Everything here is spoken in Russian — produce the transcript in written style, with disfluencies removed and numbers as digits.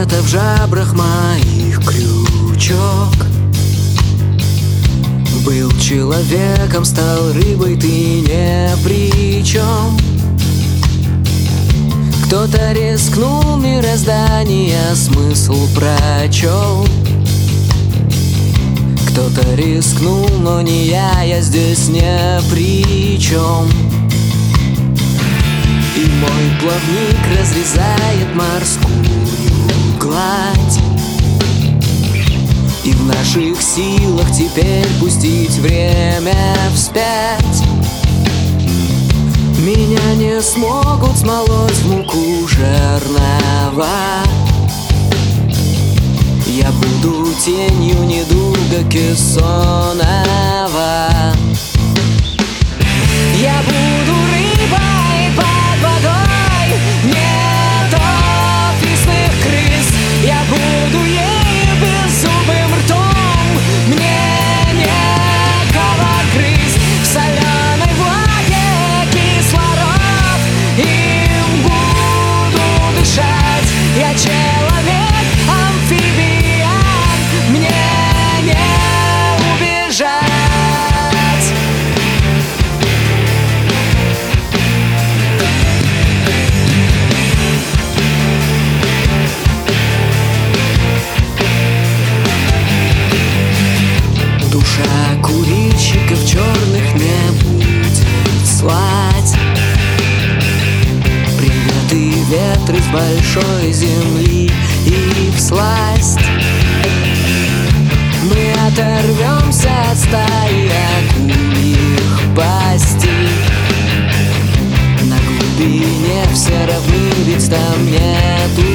где-то в жабрах моих крючок. Был человеком, стал рыбой, ты не при чем. Кто-то рискнул, мироздание смысл прочел. Кто-то рискнул, но не я здесь не при чем. И мой плавник разрезает морскую гладь, и в наших силах теперь пустить время вспять. Меня не смогут смолоть в муку жернова. Я буду тенью недуга Кессонова. Я буду рыбой под водой, нет офисных крыс. Я буду ею беззубым ртом, мне некого грызть. В соленой влаге кислород, им буду дышать. Я человек, амфибия, мне не убежать. Душа курильщиков черных не будет слать приветы ветры с большой земли и всласть. Мы оторвемся от стаи акульих пастей. На глубине все равны, ведь там нету